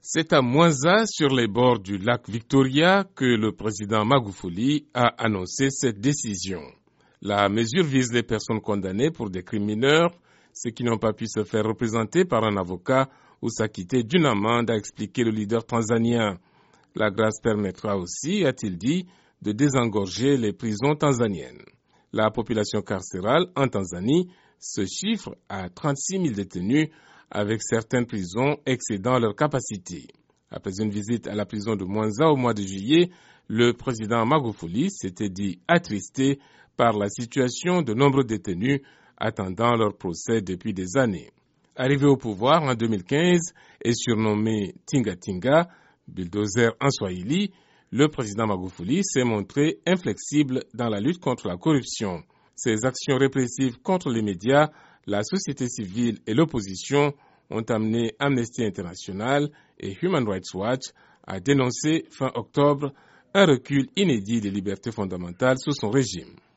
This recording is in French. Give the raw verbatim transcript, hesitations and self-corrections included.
C'est à Mwanza, sur les bords du lac Victoria, que le président Magufuli a annoncé cette décision. La mesure vise les personnes condamnées pour des crimes mineurs, ceux qui n'ont pas pu se faire représenter par un avocat ou s'acquitter d'une amende, a expliqué le leader tanzanien. La grâce permettra aussi, a-t-il dit, de désengorger les prisons tanzaniennes. La population carcérale en Tanzanie se chiffre à trente-six mille détenus, avec certaines prisons excédant leur capacité. Après une visite à la prison de Mwanza au mois de juillet, le président Magufuli s'était dit attristé par la situation de nombreux détenus attendant leur procès depuis des années. Arrivé au pouvoir en deux mille quinze et surnommé Tinga Tinga, bulldozer en Swahili, le président Magufuli s'est montré inflexible dans la lutte contre la corruption. Ses actions répressives contre les médias, la société civile et l'opposition ont amené Amnesty International et Human Rights Watch à dénoncer fin octobre un recul inédit des libertés fondamentales sous son régime.